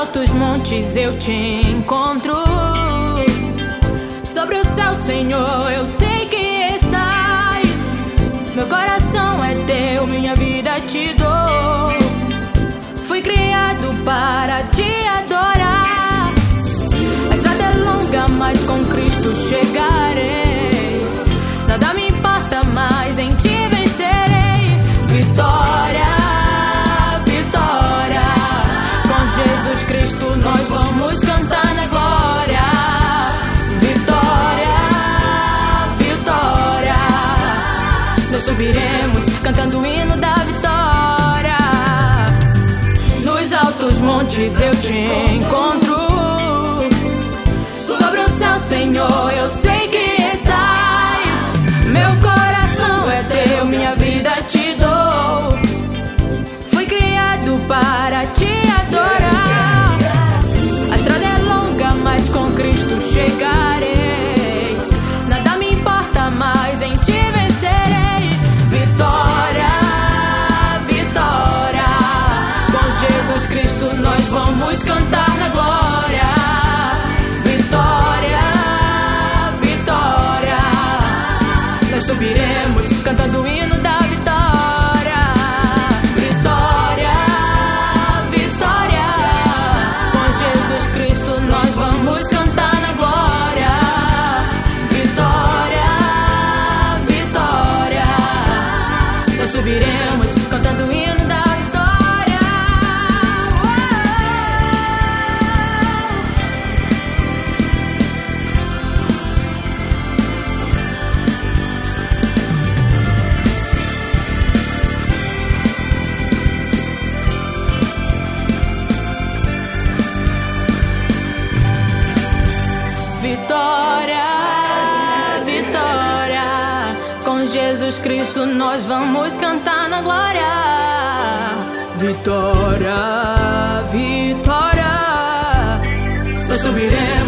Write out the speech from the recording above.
altos montes eu te encontro. Sobre o céu, Senhor, eu sei que estás. Meu coração é teu, minha vida te dou. Fui criado para te adorar. A estrada é longa, mas com Cristo chegarei. Nada me importa mais, em ti vencerei. Vitória, vitória. Com Jesus Cristo nós vamos cantar na glória. Vitória, vitória. Nós subiremos cantando o hino da vitória. Nos altos montes eu te encontro. Sobre o céu, Senhor, eu sei que estás. Meu coração é teu, minha vida te dou. Fui criado para te adorar. A estrada é longa, mas com Cristo chegarei. Nada me importa mais, em ti vencerei. Vitória, vitória. Com Jesus Cristo nós vamos cantar na glória. Vitória, vitória. Nós subiremos cantando o hino da vitória. Vitória, vitória. Com Jesus Cristo nós vamos cantar na glória. Vitória, vitória. Nós subiremos cantando o hino da vitória. Vitória, vitória. Com Jesus Cristo nós vamos cantar na glória. Vitória, vitória. Nós subiremos